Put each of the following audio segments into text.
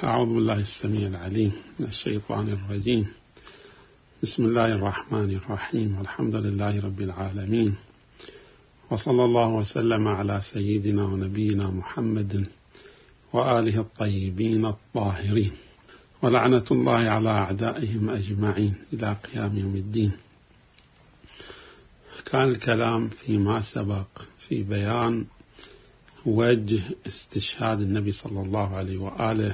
أعوذ بالله السميع العليم من الشيطان الرجيم. بسم الله الرحمن الرحيم، والحمد لله رب العالمين، وصلى الله وسلم على سيدنا ونبينا محمد وآله الطيبين الطاهرين، ولعنة الله على أعدائهم أجمعين إلى قيام يوم الدين. كان الكلام فيما سبق في بيان وجه استشهاد النبي صلى الله عليه وآله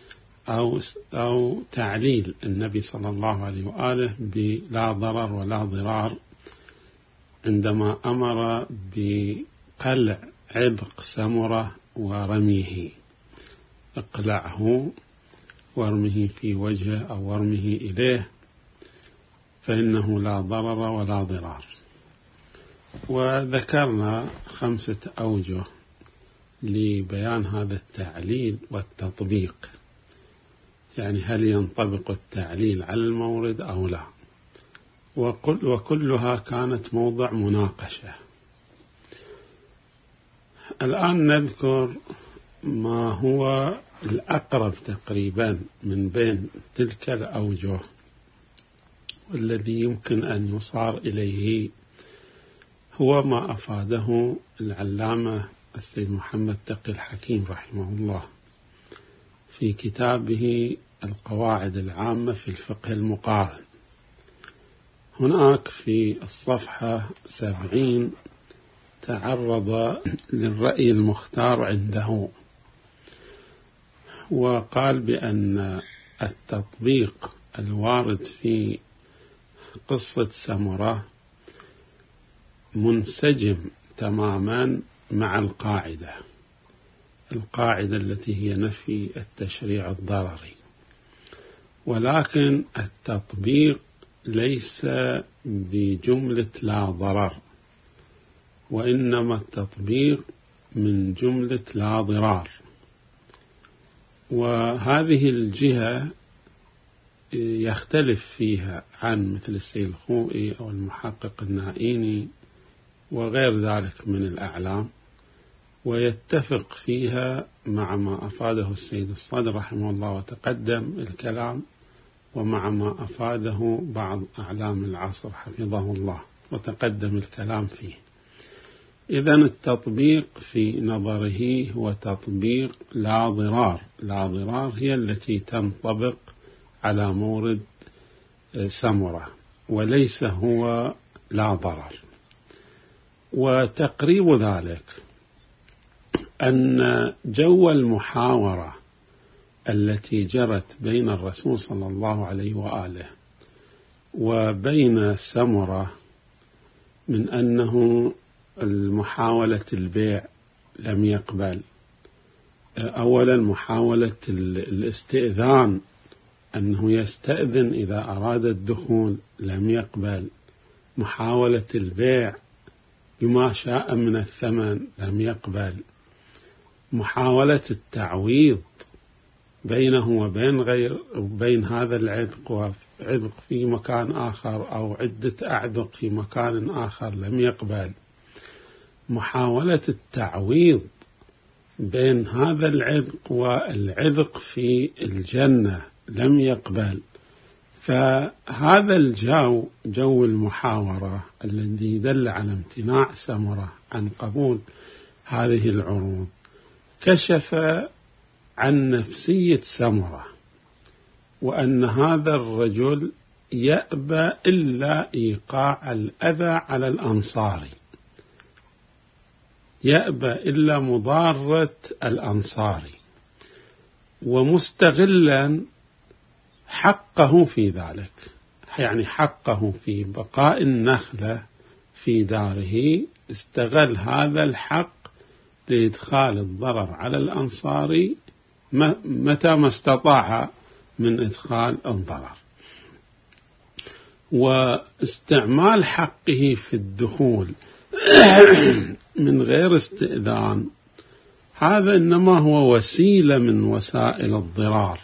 أو تعليل النبي صلى الله عليه وآله بلا ضرر ولا ضرار عندما أمر بقلع عبق سمرة ورميه. اقلعه وارمه في وجهه أو وارمه إليه، فإنه لا ضرر ولا ضرار. وذكرنا 5 أوجه لبيان هذا التعليل والتطبيق، يعني هل ينطبق التعليل على المورد أو لا، وكلها كانت موضع مناقشة. الآن نذكر ما هو الأقرب تقريبا من بين تلك الأوجه، والذي يمكن أن يصار إليه هو ما أفاده العلامة السيد محمد تقي الحكيم رحمه الله في كتابه القواعد العامة في الفقه المقارن. هناك في الصفحة 70 تعرض للرأي المختار عنده، وقال بأن التطبيق الوارد في قصة سمرة منسجم تماما مع القاعدة التي هي نفي التشريع الضرري، ولكن التطبيق ليس بجملة لا ضرر، وإنما التطبيق من جملة لا ضرار. وهذه الجهة يختلف فيها عن مثل السيد الخوئي أو المحقق النائيني وغير ذلك من الأعلام، ويتفق فيها مع ما أفاده السيد الصدر رحمه الله وتقدم الكلام، ومع ما أفاده بعض أعلام العصر حفظه الله وتقدم الكلام فيه. إذن التطبيق في نظره هو تطبيق لا ضرار. لا ضرار هي التي تنطبق على مورد سمرة، وليس هو لا ضرر. وتقريب ذلك أن جو المحاورة التي جرت بين الرسول صلى الله عليه وآله وبين سمرة من أنه المحاولة البيع لم يقبل، أولا محاولة الاستئذان أنه يستأذن إذا أراد الدخول لم يقبل، محاولة البيع بما شاء من الثمن لم يقبل، محاولة التعويض بينه وبين هذا العذق وعذق في مكان آخر أو عدة أعذق في مكان آخر لم يقبل، محاولة التعويض بين هذا العذق والعذق في الجنة لم يقبل. فهذا جو المحاورة الذي دل على امتناع سمرة عن قبول هذه العروض كشف عن نفسية سمرة، وأن هذا الرجل يأبى إلا إيقاع الأذى على الأنصاري، يأبى إلا مضارة الأنصاري، ومستغلا حقه في ذلك، يعني حقه في بقاء النخلة في داره، استغل هذا الحق لإدخال الضرر على الأنصاري متى ما استطاع من إدخال الضرر. واستعمال حقه في الدخول من غير استئذان هذا إنما هو وسيلة من وسائل الضرار.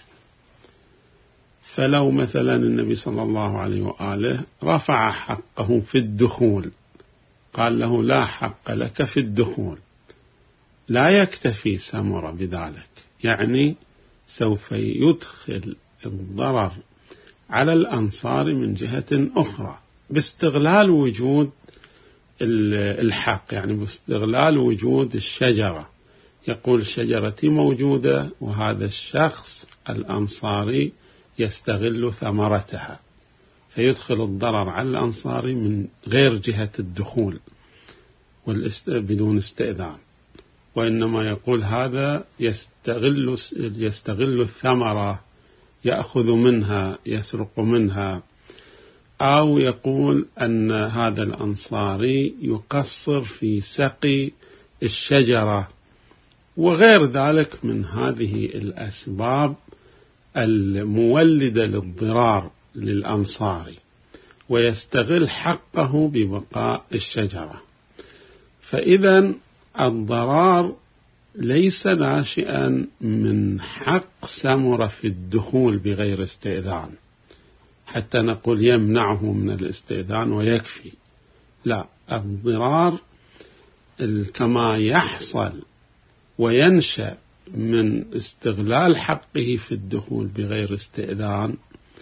فلو مثلا النبي صلى الله عليه وآله رفع حقه في الدخول، قال له لا حق لك في الدخول، لا يكتفي سمرة بذلك، يعني سوف يدخل الضرر على الأنصار من جهة أخرى باستغلال وجود الحق، يعني باستغلال وجود الشجرة. يقول شجرتي موجودة وهذا الشخص الأنصاري يستغل ثمرتها، فيدخل الضرر على الأنصاري من غير جهة الدخول بدون استئذان، وإنما يقول هذا يستغل الثمرة، يأخذ منها، يسرق منها، أو يقول أن هذا الأنصاري يقصر في سقي الشجرة وغير ذلك من هذه الأسباب المولدة للضرار للأنصاري، ويستغل حقه ببقاء الشجرة. فإذا الضرار ليس ناشئا من حق سمرة في الدخول بغير استئذان حتى نقول يمنعه من الاستئذان ويكفي، لا، الضرار كما يحصل وينشأ من استغلال حقه في الدخول بغير استئذان،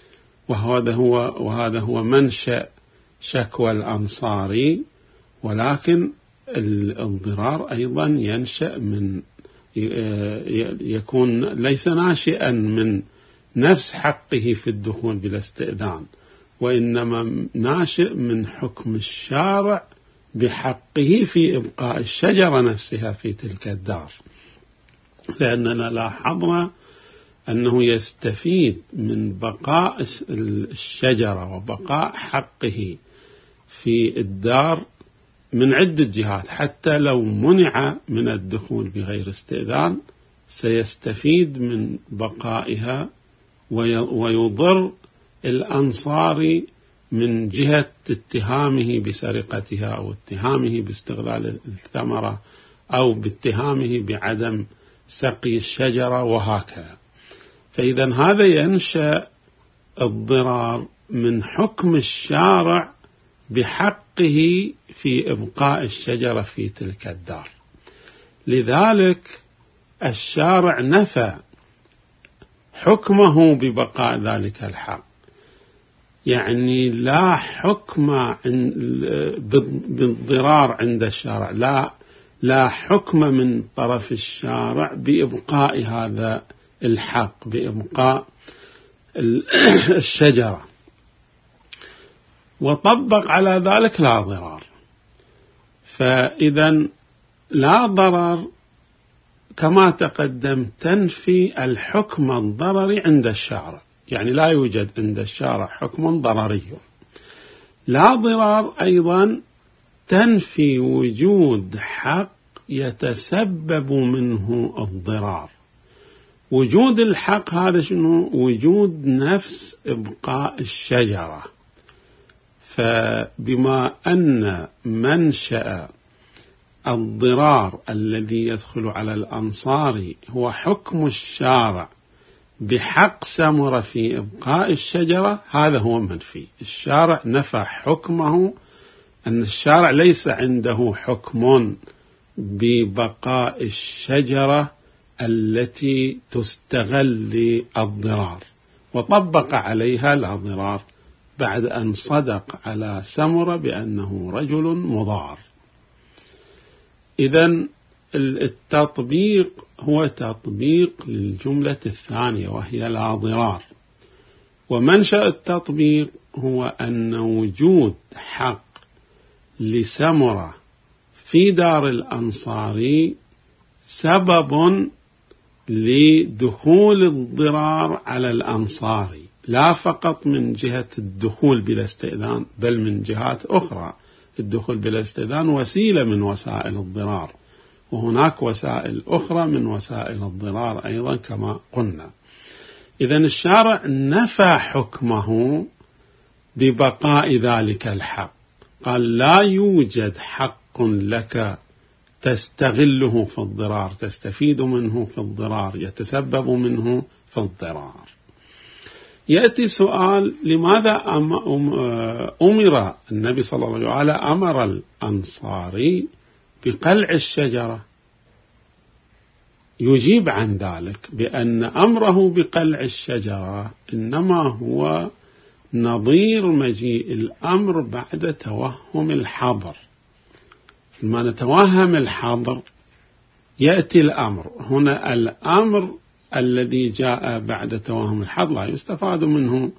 وهذا هو منشأ شكوى الأنصاري، ولكن الضرار أيضا ينشأ من يكون ليس ناشئا من نفس حقه في الدخول بلا استئذان، وإنما ناشئ من حكم الشارع بحقه في إبقاء الشجرة نفسها في تلك الدار، لأننا لاحظنا أنه يستفيد من بقاء الشجرة وبقاء حقه في الدار من عدة جهات. حتى لو منع من الدخول بغير استئذان سيستفيد من بقائها، ويضر الأنصاري من جهة اتهامه بسرقتها أو اتهامه باستغلال الثمرة أو باتهامه بعدم سقي الشجرة وهكذا. فإذا هذا ينشأ الضرار من حكم الشارع بحقه في إبقاء الشجرة في تلك الدار. لذلك الشارع نفى حكمه ببقاء ذلك الحق، يعني لا حكم بالضرار عند الشارع، لا حكم من طرف الشارع بإبقاء هذا الحق، بإبقاء الشجرة، وطبق على ذلك لا ضرار. فإذا لا ضرر كما تقدم تنفي الحكم الضرري عند الشارع، يعني لا يوجد عند الشارع حكم ضرري. لا ضرار أيضا تنفي وجود حق يتسبب منه الضرار. وجود الحق هذا شنو؟ وجود نفس إبقاء الشجرة. فبما أن منشأ الضرار الذي يدخل على الأنصار هو حكم الشارع بحق سمرة في إبقاء الشجرة، هذا هو منفي. الشارع نفى حكمه، أن الشارع ليس عنده حكم ببقاء الشجرة التي تستغل للضرار، وطبق عليها لا ضرار بعد أن صدق على سمرة بأنه رجل مضار. إذن التطبيق هو تطبيق للجملة الثانية وهي لا ضرار. ومنشأ التطبيق هو أن وجود حق لسمرة في دار الأنصاري سبب لدخول الضرار على الأنصاري، لا فقط من جهة الدخول بلا استئذان بل من جهات أخرى. الدخول بلا استئذان وسيلة من وسائل الضرار، وهناك وسائل أخرى من وسائل الضرار أيضا كما قلنا. إذن الشارع نفى حكمه ببقاء ذلك الحق، قال لا يوجد حق لك تستغله في الضرار، تستفيد منه في الضرار، يتسبب منه في الضرار. يأتي سؤال: لماذا أمر النبي صلى الله عليه وسلم أمر الأنصاري بقلع الشجرة؟ يجيب عن ذلك بأن أمره بقلع الشجرة إنما هو نظير مجيء الأمر بعد توهم الحظر. لما نتوهم الحظر يأتي الأمر. هنا الأمر الذي جاء بعد توهم الحظر لا يستفاد منه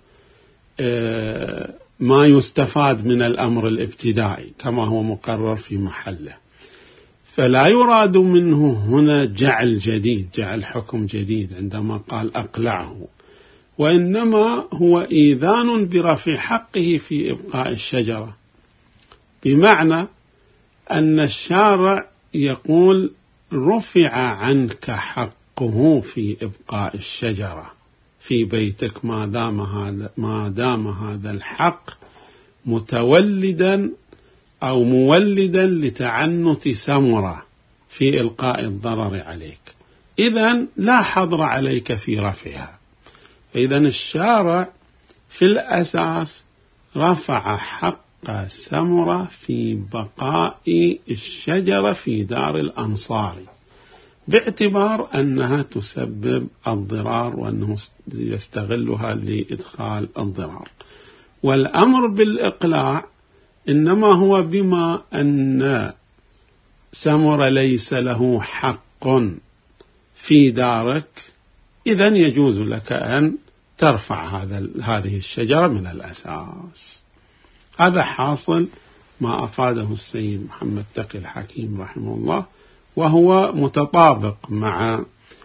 ما يستفاد من الأمر الابتدائي كما هو مقرر في محله، فلا يراد منه هنا جعل جديد، جعل حكم جديد عندما قال أقلعه، وإنما هو إيذان برفع حقه في إبقاء الشجرة، بمعنى أن الشارع يقول رفع عنك حقه في إبقاء الشجرة في بيتك ما دام هذا الحق متولدا أو مولدا لتعنت ثمرة في إلقاء الضرر عليك، إذن لا حظر عليك في رفعها. إذن الشارع في الأساس رفع حق ثمرة في بقاء الشجرة في دار الأنصار باعتبار أنها تسبب الضرار وأنه يستغلها لإدخال الضرار. والأمر بالإقلاع إنما هو بما أن ثمر ليس له حق في دارك، إذن يجوز لك أن ترفع هذه الشجرة من الأساس. هذا حاصل ما أفاده السيد محمد تقي الحكيم رحمه الله، وهو متطابق مع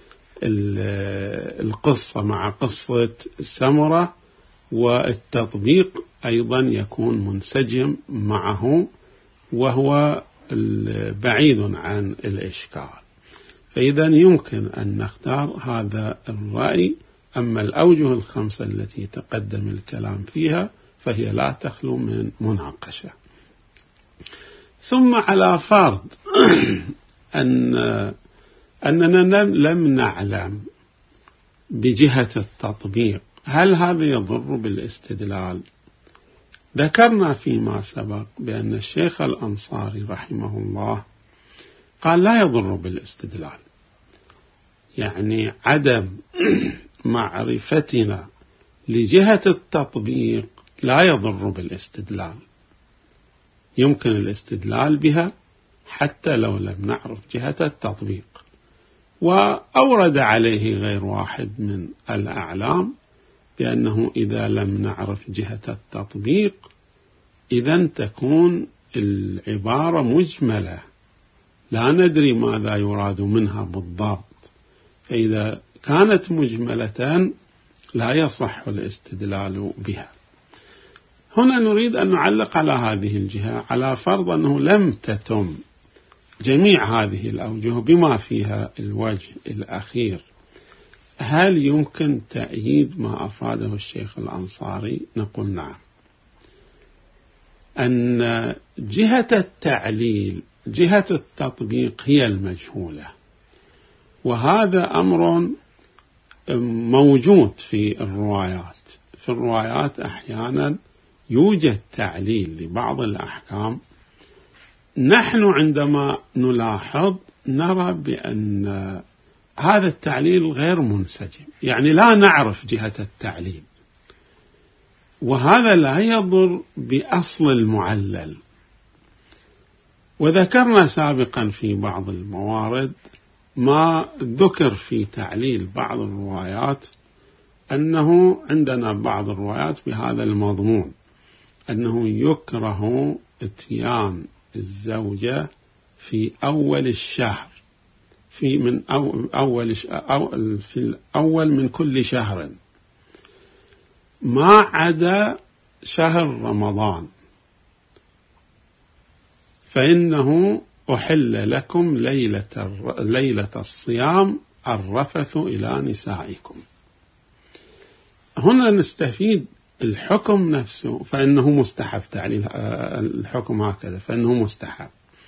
القصة، مع قصة السمرة، والتطبيق أيضا يكون منسجم معه وهو بعيد عن الإشكال. فإذا يمكن أن نختار هذا الرأي. أما الأوجه الخمسة التي تقدم الكلام فيها فهي لا تخلو من مناقشة. ثم على فرض أننا لم نعلم بجهة التطبيق، هل هذا يضر بالاستدلال؟ ذكرنا فيما سبق بأن الشيخ الأنصاري رحمه الله قال لا يضر بالاستدلال، يعني عدم معرفتنا لجهة التطبيق لا يضر بالاستدلال، يمكن الاستدلال بها حتى لو لم نعرف جهة التطبيق. وأورد عليه غير واحد من الأعلام بأنه إذا لم نعرف جهة التطبيق إذن تكون العبارة مجملة لا ندري ماذا يراد منها بالضبط، فإذا كانت مجملة لا يصح الاستدلال بها. هنا نريد أن نعلق على هذه الجهة على فرض أنه لم تتم جميع هذه الأوجه بما فيها الوجه الأخير. هل يمكن تأييد ما أفاده الشيخ الأنصاري؟ نقول نعم، أن جهة التعليل جهة التطبيق هي المجهولة، وهذا أمر موجود في الروايات. في الروايات أحيانا يوجد تعليل لبعض الأحكام، نحن عندما نلاحظ نرى بأن هذا التعليل غير منسجم، يعني لا نعرف جهة التعليل، وهذا لا يضر بأصل المعلل. وذكرنا سابقا في بعض الموارد ما ذكر في تعليل بعض الروايات أنه عندنا بعض الروايات بهذا المضمون، أنه يكره اتيان الزوجة في أول الشهر في الأول من كل شهر ما عدا شهر رمضان، فإنه أحل لكم ليلة الصيام الرفث إلى نسائكم. هنا نستفيد الحكم نفسه فإنه مستحب، تعليل الحكم هكذا فإنه مستحب.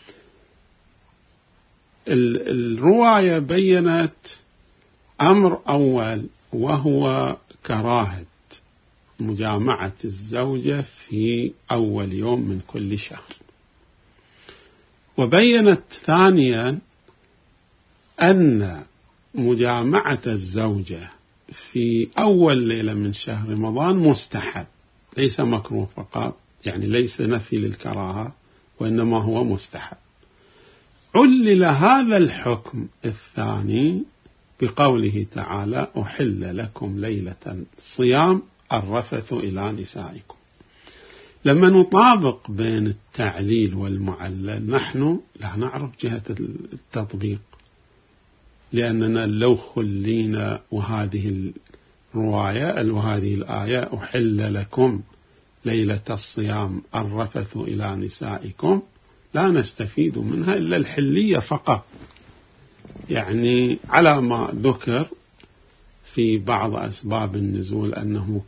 الرواية بيّنت أمر أول وهو كراهة مجامعة الزوجة في أول يوم من كل شهر، وبيّنت ثانيا أن مجامعة الزوجة في أول ليلة من شهر رمضان مستحب، ليس مكروه فقط، يعني ليس نفي للكراهة، وإنما هو مستحب. علل هذا الحكم الثاني بقوله تعالى: أحل لكم ليلة الصيام الرفث إلى نسائكم. لما نطابق بين التعليل والمعلل نحن لا نعرف جهة التطبيق، لأننا لو خلينا وهذه الرواية وهذه الآية أحل لكم ليلة الصيام الرفث إلى نسائكم لا نستفيد منها إلا الحلية فقط، يعني على ما ذكر في بعض أسباب النزول أنه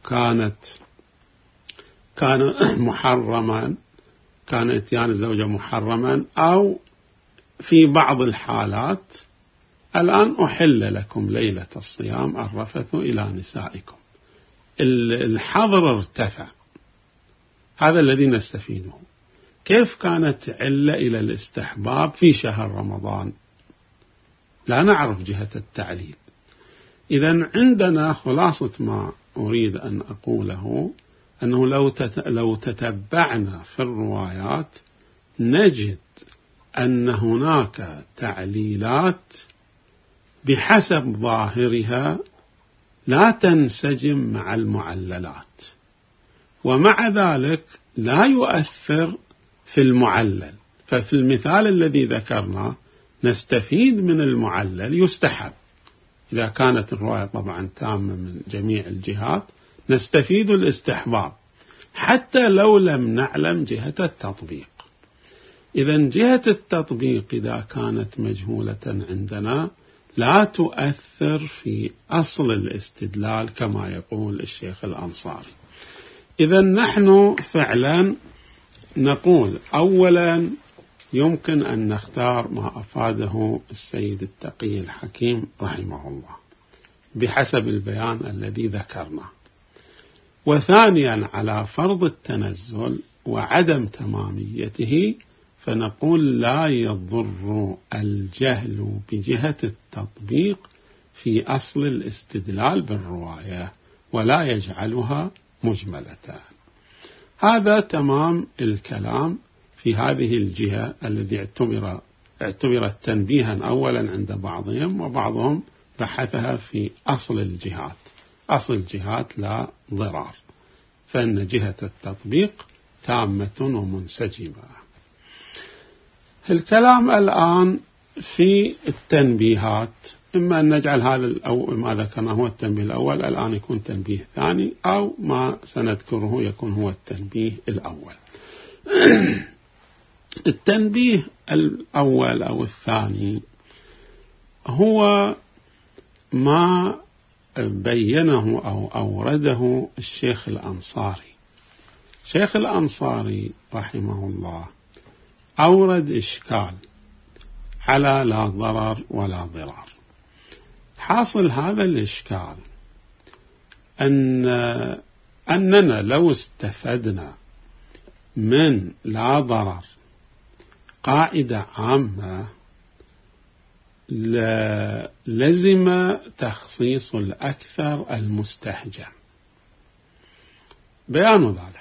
كان محرما، كان إتيان الزوجة محرما، أو في بعض الحالات الآن أحل لكم ليلة الصيام الرفث إلى نسائكم، الحظر ارتفع، هذا الذي نستفيده. كيف كانت علة إلى الاستحباب في شهر رمضان؟ لا نعرف جهة التعليل. إذن عندنا خلاصة ما أريد أن أقوله أنه لو تتبعنا في الروايات نجد أن هناك تعليلات بحسب ظاهرها لا تنسجم مع المعللات، ومع ذلك لا يؤثر في المعلل. ففي المثال الذي ذكرنا نستفيد من المعلل، يستحب إذا كانت الرواية طبعا تامة من جميع الجهات، نستفيد الاستحباب حتى لو لم نعلم جهة التطبيق. إذن جهة التطبيق إذا كانت مجهولة عندنا لا تؤثر في أصل الاستدلال كما يقول الشيخ الأنصاري. إذن نحن فعلا نقول أولا يمكن أن نختار ما أفاده السيد التقي الحكيم رحمه الله بحسب البيان الذي ذكرناه. وثانيا على فرض التنزل وعدم تماميته فنقول لا يضر الجهل بجهة التطبيق في أصل الاستدلال بالرواية ولا يجعلها مجملة. هذا تمام الكلام في هذه الجهة الذي اعتبرت تنبيها أولا عند بعضهم، وبعضهم بحثها في أصل الجهات. أصل الجهات لا ضرار، فإن جهة التطبيق تامة ومنسجمة. الكلام الآن في التنبيهات، إما أن نجعل هذا ما ذكرناه هو التنبيه الأول، الآن يكون تنبيه ثاني، أو ما سنذكره يكون هو التنبيه الأول. التنبيه الأول أو الثاني هو ما بينه أو أورده الشيخ الأنصاري. الشيخ الأنصاري رحمه الله أورد إشكال على لا ضرر ولا ضرار. حاصل هذا الإشكال أننا لو استفدنا من لا ضرر قاعدة عامة لزم تخصيص الأكثر المستهجن. بيان ذلك: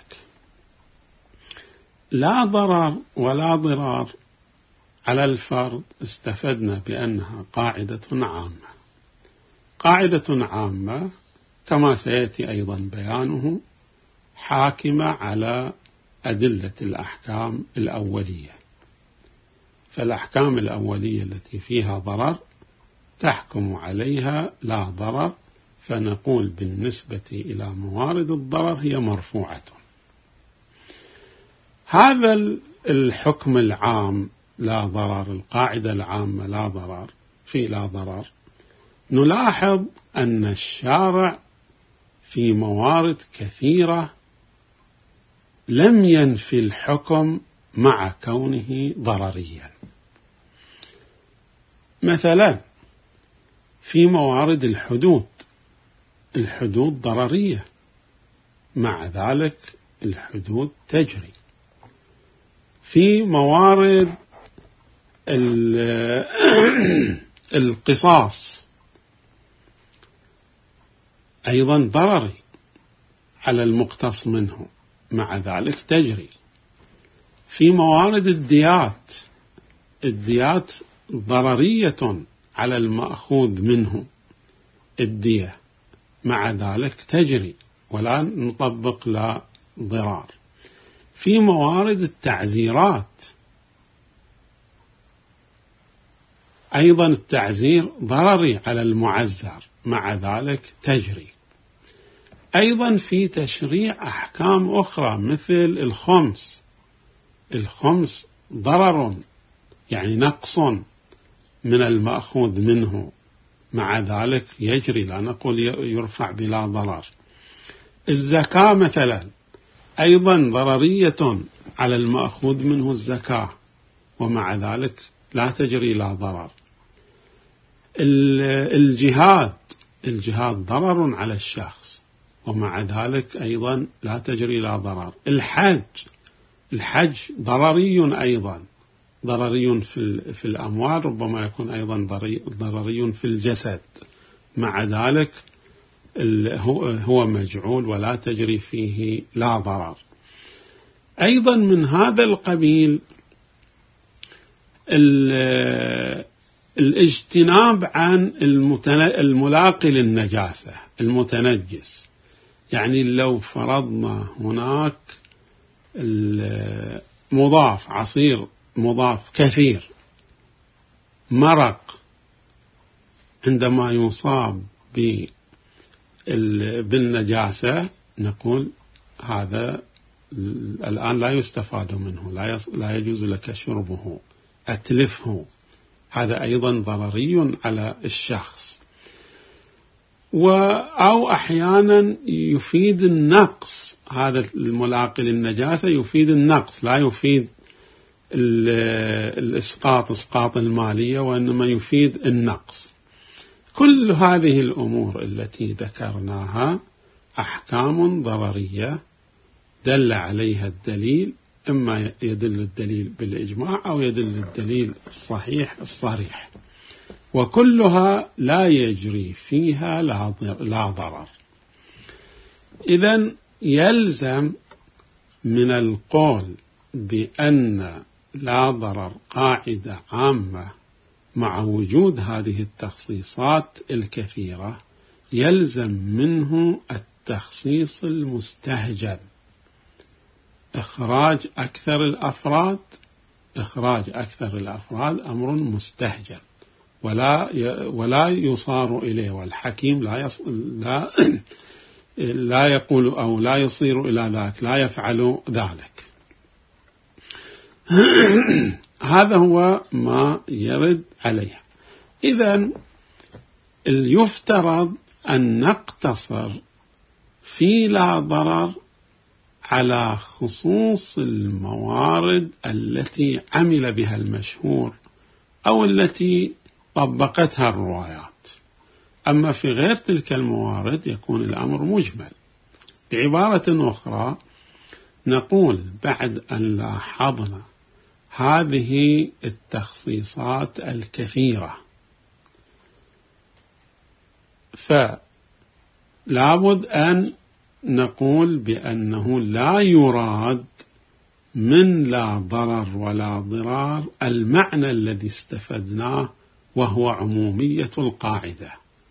لا ضرر ولا ضرار على الفرد استفدنا بأنها قاعدة عامة. قاعدة عامة كما سيأتي أيضا بيانه حاكمة على أدلة الأحكام الأولية، فالأحكام الأولية التي فيها ضرر تحكم عليها لا ضرر، فنقول بالنسبة إلى موارد الضرر هي مرفوعة. هذا الحكم العام لا ضرر، القاعدة العامة لا ضرر في لا ضرر، نلاحظ أن الشارع في موارد كثيرة لم ينفي الحكم مع كونه ضرريا. مثلا في موارد الحدود ضررية، مع ذلك الحدود تجري. في موارد القصاص أيضا ضرري على المقتص منه، مع ذلك تجري. في موارد الديات ضررية على المأخوذ منه الدية، مع ذلك تجري ولا نطبق لا ضرار. في موارد التعزيرات أيضا التعزير ضرري على المعزر، مع ذلك تجري. أيضا في تشريع أحكام أخرى مثل الخمس ضرر، يعني نقص من المأخوذ منه، مع ذلك يجري، لا نقول يرفع بلا ضرر. الزكاة مثلا أيضا ضررية على المأخوذ منه الزكاة، ومع ذلك لا تجري لا ضرر. الجهاد ضرر على الشخص، ومع ذلك أيضا لا تجري لا ضرر. الحج ضرري أيضا، ضرري في الأموال، ربما يكون أيضا ضرري في الجسد، مع ذلك هو مجعول ولا تجري فيه لا ضرر. أيضا من هذا القبيل الاجتناب عن الملاقي للنجاسة، المتنجس. يعني لو فرضنا هناك مضاف، عصير مضاف كثير، مرق، عندما يصاب بالنجاسة نقول هذا الآن لا يستفاد منه، لا يجوز لك شربه، أتلفه. هذا أيضا ضرري على الشخص. أو أحيانا يفيد النقص، هذا الملاقي للنجاسة يفيد النقص، لا يفيد إسقاط المالية، وإنما يفيد النقص. كل هذه الأمور التي ذكرناها أحكام ضررية دل عليها الدليل، إما يدل الدليل بالإجماع أو يدل الدليل الصريح، وكلها لا يجري فيها لا ضرر. إذن يلزم من القول بأن لا ضرر قاعدة عامة مع وجود هذه التخصيصات الكثيرة، يلزم منه التخصيص المستهجن، إخراج أكثر الأفراد أمر مستهجن ولا يصار إليه، والحكيم لا يقول أو لا يصير إلى ذلك، لا يفعل ذلك. هذا هو ما يرد عليه. إذن يفترض أن نقتصر في لا ضرر على خصوص الموارد التي عمل بها المشهور أو التي طبقتها الروايات. أما في غير تلك الموارد يكون الأمر مجمل. بعبارة أخرى نقول بعد أن لاحظنا هذه التخصيصات الكثيرة، فلابد أن نقول بأنه لا يراد من لا ضرر ولا ضرار المعنى الذي استفدناه، وهو عمومية القاعدة،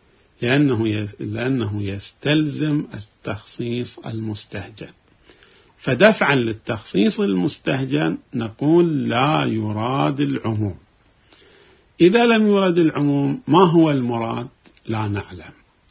لأنه يستلزم التخصيص المستهجن. فدفعا للتخصيص المستهجن نقول لا يراد العموم. إذا لم يرد العموم، ما هو المراد؟ لا نعلم،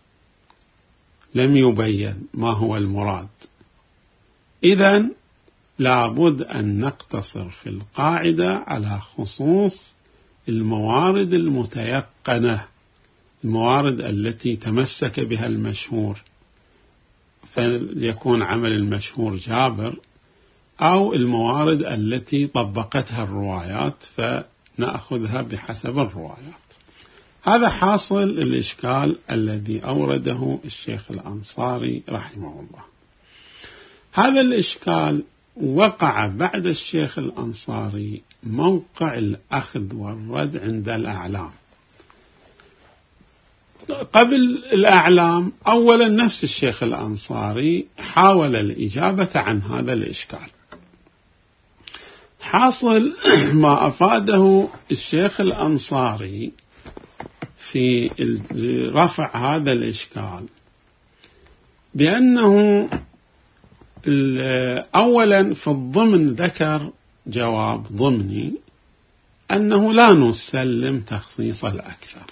لم يبين ما هو المراد. إذن لابد أن نقتصر في القاعدة على خصوص الموارد المتيقنة، الموارد التي تمسك بها المشهور، فليكون عمل المشهور جابر، أو الموارد التي طبقتها الروايات فنأخذها بحسب الروايات. هذا حاصل الإشكال الذي أورده الشيخ الأنصاري رحمه الله. هذا الإشكال وقع بعد الشيخ الأنصاري موقع الأخذ والرد عند الأعلام، قبل الأعلام أولا نفس الشيخ الأنصاري حاول الإجابة عن هذا الإشكال. حاصل ما أفاده الشيخ الأنصاري في رفع هذا الإشكال بأنه أولا في الضمن ذكر جواب ضمني أنه لا نسلم تخصيص الأكثر،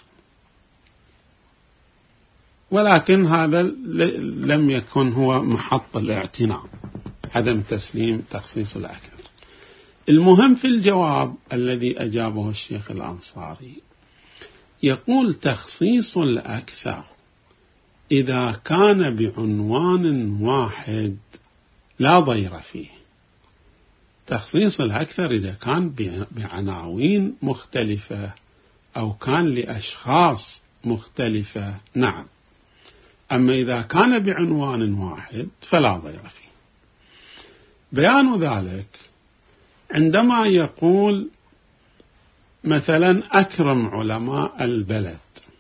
ولكن هذا لم يكن هو محط الاعتناء، عدم تسليم تخصيص الأكثر. المهم في الجواب الذي أجابه الشيخ الأنصاري يقول تخصيص الأكثر إذا كان بعنوان واحد لا ضير فيه. تخصيص الأكثر إذا كان بعناوين مختلفة أو كان لأشخاص مختلفة نعم، أما إذا كان بعنوان واحد فلا ضير فيه. بيان ذلك عندما يقول مثلا أكرم علماء البلد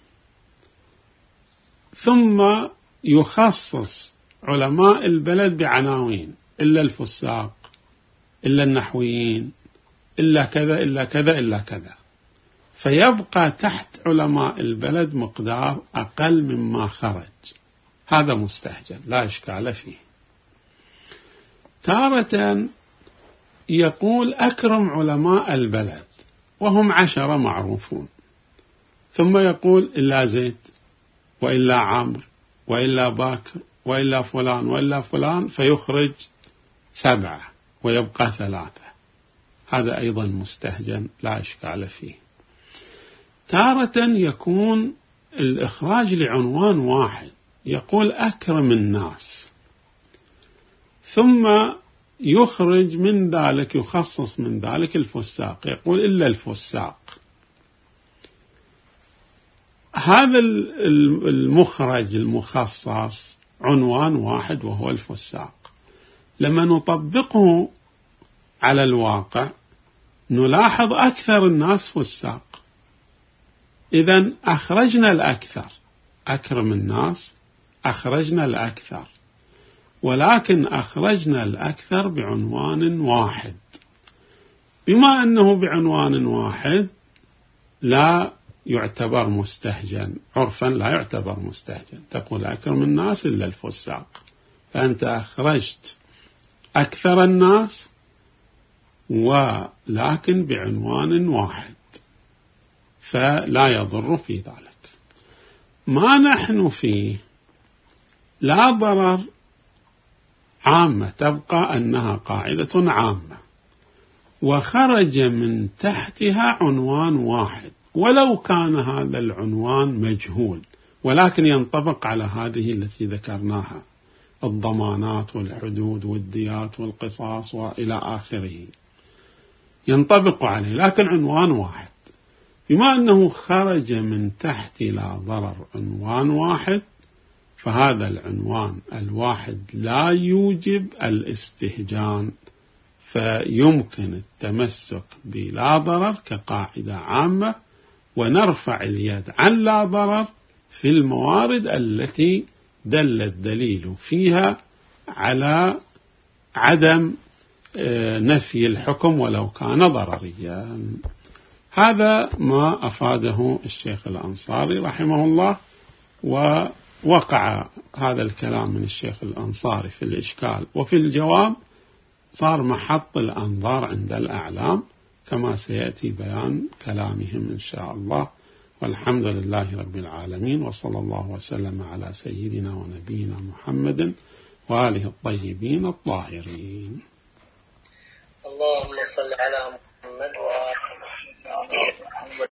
ثم يخصص علماء البلد بعناوين إلا الفساق إلا النحويين إلا كذا إلا كذا إلا كذا، فيبقى تحت علماء البلد مقدار أقل مما خرج، هذا مستهجن لا إشكال فيه. تارة يقول أكرم علماء البلد وهم 10 معروفون، ثم يقول إلا زيد وإلا عامر وإلا باكر وإلا فلان وإلا فلان، فيخرج 7 ويبقى 3، هذا أيضا مستهجن لا إشكال فيه. تارة يكون الإخراج لعنوان واحد، يقول أكرم الناس ثم يخرج من ذلك يخصص من ذلك الفساق، يقول إلا الفساق. هذا المخرج المخصص عنوان واحد وهو الفساق، لما نطبقه على الواقع نلاحظ أكثر الناس فساق، إذن أخرجنا الأكثر، أكرم الناس أخرجنا الأكثر، ولكن أخرجنا الأكثر بعنوان واحد. بما أنه بعنوان واحد لا يعتبر مستهجن، عرفا لا يعتبر مستهجن، تقول أكرم الناس إلا الفساق، فأنت أخرجت أكثر الناس ولكن بعنوان واحد، فلا يضر في ذلك. ما نحن فيه لا ضرر عامة، تبقى أنها قاعدة عامة وخرج من تحتها عنوان واحد، ولو كان هذا العنوان مجهول، ولكن ينطبق على هذه التي ذكرناها، الضمانات والحدود والديات والقصاص وإلى آخره، ينطبق عليه، لكن عنوان واحد. بما أنه خرج من تحت لا ضرر عنوان واحد، فهذا العنوان الواحد لا يوجب الاستهجان، فيمكن التمسك بلا ضرر كقاعدة عامة، ونرفع اليد عن لا ضرر في الموارد التي دل الدليل فيها على عدم نفي الحكم ولو كان ضرريا. هذا ما أفاده الشيخ الأنصاري رحمه الله، ووقع هذا الكلام من الشيخ الأنصاري في الإشكال وفي الجواب صار محط الأنظار عند الأعلام، كما سيأتي بيان كلامهم إن شاء الله. والحمد لله رب العالمين، وصلى الله وسلم على سيدنا ونبينا محمد وآله الطيبين الطاهرين. اللهم صل على محمد وآل محمد.